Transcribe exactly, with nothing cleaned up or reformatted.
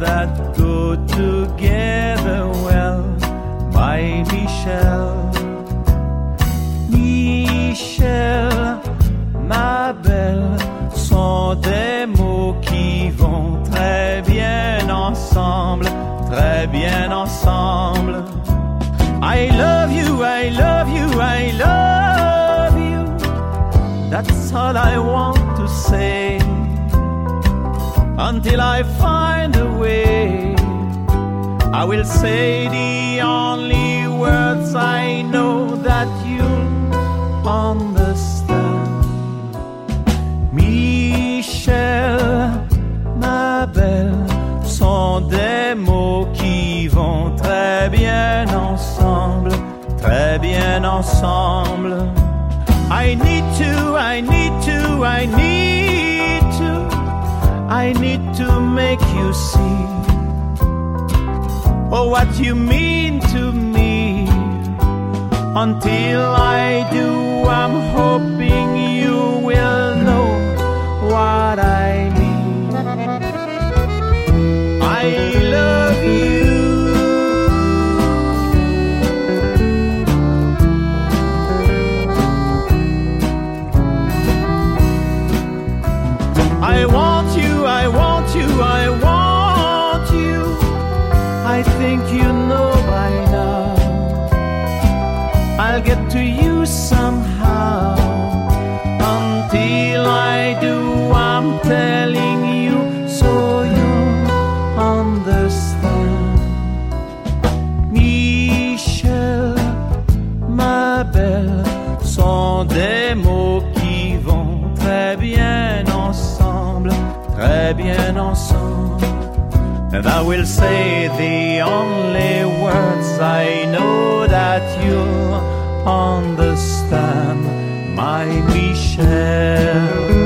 that go together well, my Michel. Michel, ma belle, sont des mots qui vont très bien ensemble, très bien ensemble. I love you, I love you, I love you. That's all I want to say. Until I find a way, I will say the only words I know that you'll understand. Michel, ma belle, sont des mots qui vont très bien ensemble, très bien ensemble. I need to, I need to, I need to, I need to make you see, oh, what you mean to me. Until I do, I'm hoping you will know what I mean. I love you. I want you, I want you, I want you. I think you know by now. I'll get to you somehow. Until I do, I'm telling you so you'll understand. Michel, ma belle, sont des mots qui vont très bien ensemble, très bien ensemble. And I will say the only words I know that you'll understand, my Michel.